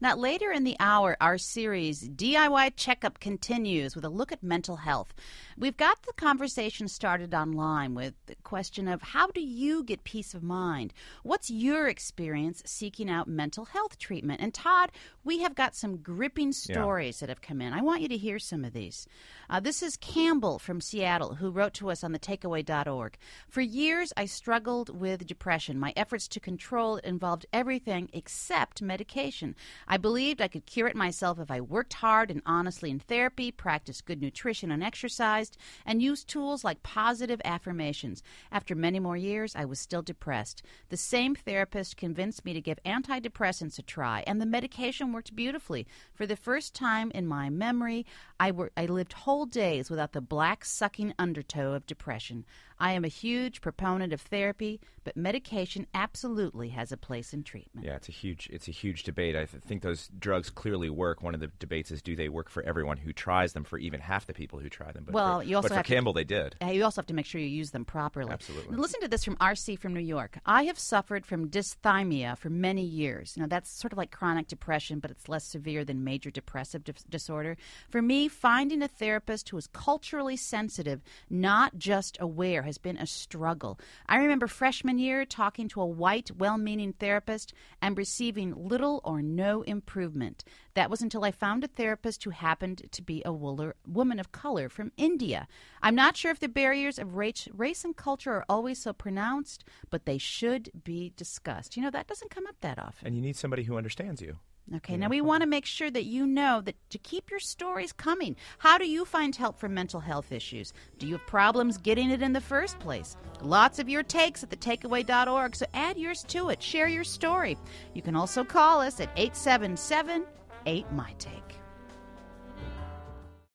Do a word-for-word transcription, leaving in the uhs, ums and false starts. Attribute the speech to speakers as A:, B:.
A: Now, later in the hour, our series D I Y Checkup continues with a look at mental health. We've got the conversation started online with the question of how do you get peace of mind? What's your experience seeking out mental health treatment? And Todd, we have got some gripping stories yeah. that have come in. I want you to hear some of these. Uh, this is Campbell from Seattle, who wrote to us on the takeaway dot org. For years, I struggled with depression. My efforts to control it involved everything except medication. I believed I could cure it myself if I worked hard and honestly in therapy, practiced good nutrition and exercised, and used tools like positive affirmations. After many more years, I was still depressed. The same therapist convinced me to give antidepressants a try, and the medication worked beautifully. For the first time in my memory, I, wor- I lived whole days without the black-sucking undertow of depression. I am a huge proponent of therapy, but medication absolutely has a place in treatment.
B: Yeah, it's a huge it's a huge debate. I th- think those drugs clearly work. One of the debates is, do they work for everyone who tries them, for even half the people who try them? But
A: well,
B: for,
A: you also
B: but for
A: have
B: Campbell,
A: to,
B: they did.
A: Uh, you also have to make sure you use them properly.
B: Absolutely.
A: Listen to this from R C from New York. I have suffered from dysthymia for many years. Now, that's sort of like chronic depression, but it's less severe than major depressive di- disorder. For me, finding a therapist who is culturally sensitive, not just aware, has been a struggle. I remember freshman year talking to a white, well-meaning therapist and receiving little or no improvement. That was until I found a therapist who happened to be a wooler, woman of color from India. I'm not sure if the barriers of race, race and culture are always so pronounced, but they should be discussed. You know, that doesn't come up that often.
B: And you need somebody who understands you.
A: Okay, now we want to make sure that you know that to keep your stories coming. How do you find help for mental health issues? Do you have problems getting it in the first place? Lots of your takes at the takeaway dot org, so add yours to it. Share your story. You can also call us at eight seven seven, eight, M Y, TAKE.